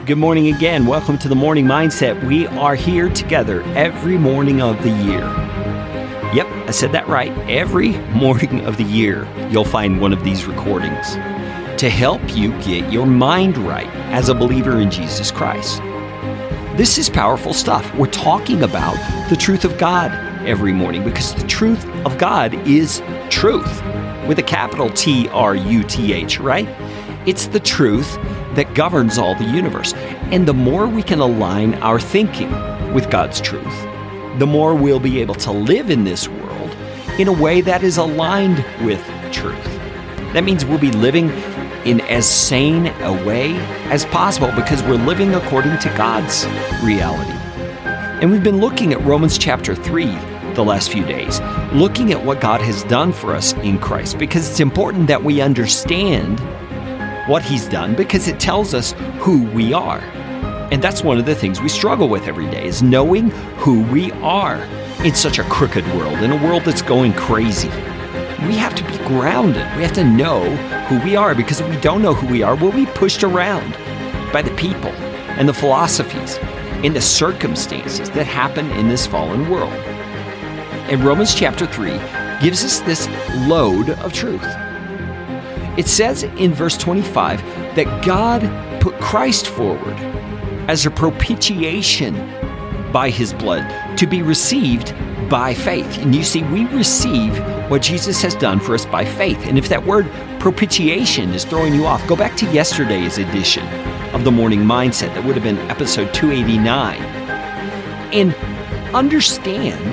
Good morning again. Welcome to the Morning Mindset. We are here together every morning of the year. Yep, I said that right. Every morning of the year, you'll find one of these recordings to help you get your mind right as a believer in Jesus Christ. This is powerful stuff. We're talking about the truth of God every morning because the truth of God is truth with a capital T-R-U-T-H, right? It's the truth that governs all the universe. And the more we can align our thinking with God's truth, the more we'll be able to live in this world in a way that is aligned with truth. That means we'll be living in as sane a way as possible because we're living according to God's reality. And we've been looking at Romans chapter 3 the last few days, looking at what God has done for us in Christ, because it's important that we understand what He's done because it tells us who we are. And that's one of the things we struggle with every day, is knowing who we are in such a crooked world, in a world that's going crazy. We have to be grounded. We have to know who we are, because if we don't know who we are, we'll be pushed around by the people and the philosophies and the circumstances that happen in this fallen world. And Romans chapter 3 gives us this load of truth. It says in verse 25 that God put Christ forward as a propitiation by His blood to be received by faith. And you see, we receive what Jesus has done for us by faith. And if that word propitiation is throwing you off, go back to yesterday's edition of the Morning Mindset. That would have been episode 289. And understand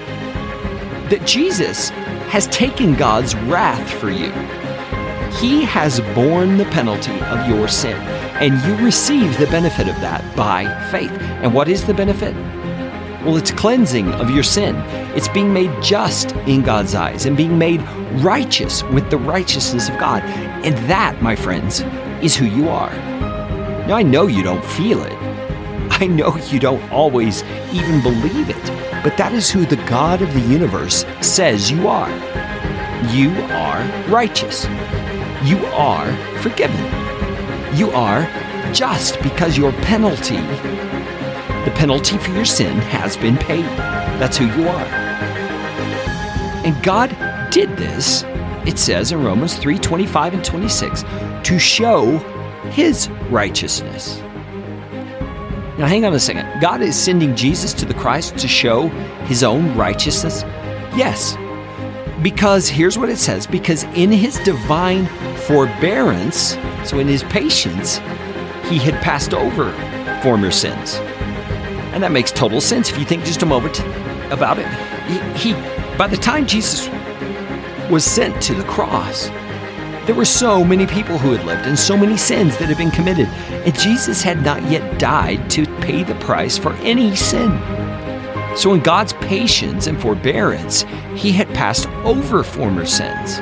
that Jesus has taken God's wrath for you. He has borne the penalty of your sin, and you receive the benefit of that by faith. And what is the benefit? Well, it's cleansing of your sin. It's being made just in God's eyes and being made righteous with the righteousness of God. And that, my friends, is who you are. Now, I know you don't feel it. I know you don't always even believe it, but that is who the God of the universe says you are. You are righteous. You are forgiven. You are just because your penalty, the penalty for your sin, has been paid. That's who you are. And God did this, it says in Romans 3:25 and 26, to show His righteousness. Now hang on a second. God is sending Jesus to the cross to show His own righteousness? Yes. Because here's what it says, because in His divine forbearance, so in His patience, He had passed over former sins. And that makes total sense if you think just a moment about it. He by the time Jesus was sent to the cross, there were so many people who had lived and so many sins that had been committed. And Jesus had not yet died to pay the price for any sin. So in God's patience and forbearance, He had passed over former sins.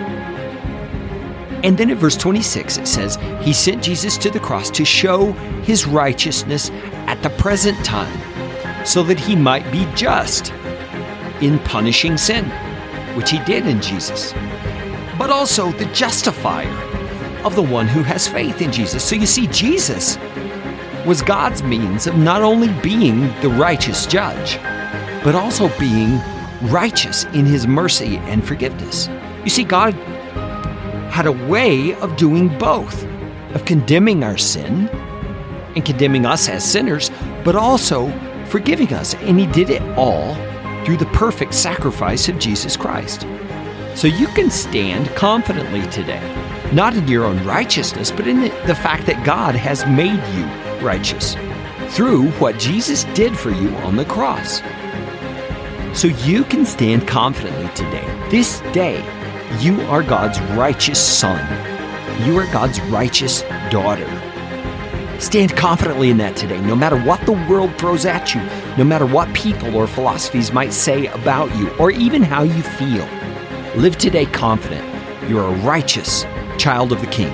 And then in verse 26, it says, He sent Jesus to the cross to show His righteousness at the present time, so that He might be just in punishing sin, which He did in Jesus, but also the justifier of the one who has faith in Jesus. So you see, Jesus was God's means of not only being the righteous judge, but also being righteous in His mercy and forgiveness. You see, God had a way of doing both, of condemning our sin and condemning us as sinners, but also forgiving us. And He did it all through the perfect sacrifice of Jesus Christ. So you can stand confidently today, not in your own righteousness, but in the fact that God has made you righteous through what Jesus did for you on the cross. So you can stand confidently today. This day, you are God's righteous son. You are God's righteous daughter. Stand confidently in that today, no matter what the world throws at you, no matter what people or philosophies might say about you, or even how you feel. Live today confident. You're a righteous child of the King.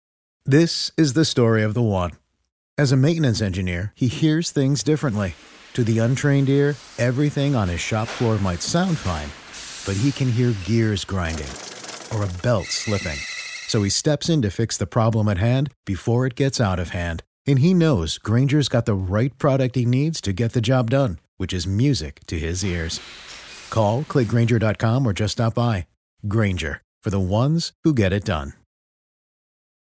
This is the story of the one. As a maintenance engineer, he hears things differently. To the untrained ear, everything on his shop floor might sound fine, but he can hear gears grinding or a belt slipping. So he steps in to fix the problem at hand before it gets out of hand. And he knows Grainger's got the right product he needs to get the job done, which is music to his ears. Call, click Grainger.com, or just stop by. Grainger, for the ones who get it done.